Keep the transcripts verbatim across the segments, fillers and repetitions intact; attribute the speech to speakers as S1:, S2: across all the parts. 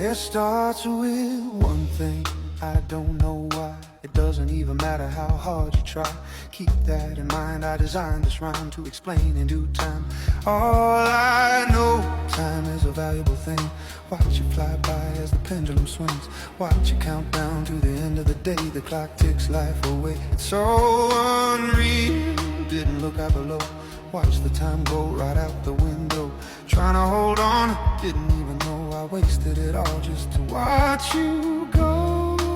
S1: It starts with one thing, I don't know why. It doesn't even matter how hard you try. Keep that in mind, I designed this rhyme to explain in due time. All I know, time is a valuable thing. Watch it fly by as the pendulum swings. Watch it count down to the end of the day. The clock ticks life away. It's so unreal, didn't look out below. Watch the time go right out the window. Trying to hold on, didn't even know I wasted it all just to watch you go.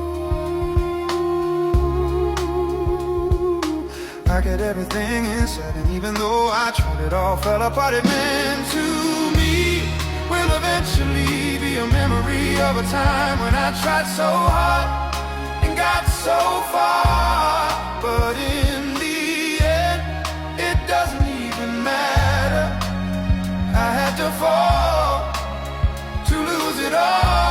S1: I get everything inside, and even though I tried, it all fell apart. It meant to me will eventually be a memory of a time when I tried so hard and got so far. But in the end, it doesn't even matter. I had to fall to lose it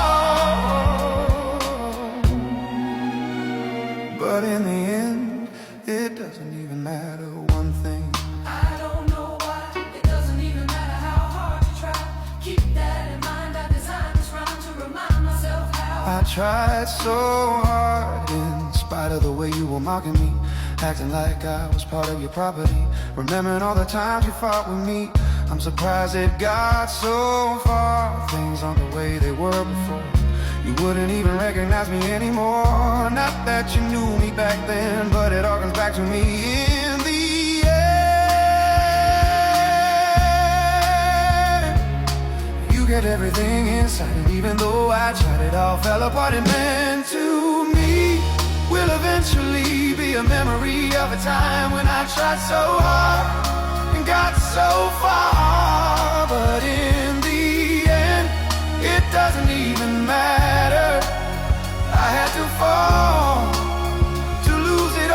S1: all. But in the end, it doesn't even matter. One thing,
S2: I don't know why. It doesn't even matter how hard you try. Keep that in mind. I designed this rhyme to remind myself how
S1: I tried so hard in spite of the way you were mocking me, acting like I was part of your property, remembering all the times you fought with me. I'm surprised it got so far. Things aren't the way they were before. You wouldn't even recognize me anymore. Not that you knew me back then, but it all comes back to me in the end. You get everything inside, and even though I tried, it all fell apart. It meant to me will eventually be a memory of a time when I tried so hard and got so far. But in the end, it doesn't even matter. I had to fall to lose it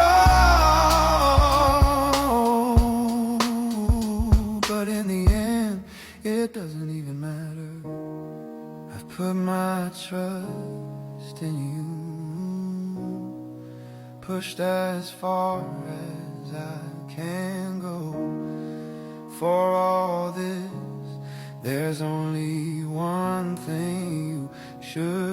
S1: all. But in the end, it doesn't even matter. I've put my trust in you, pushed as far as I can go. For all this, there's only one thing you should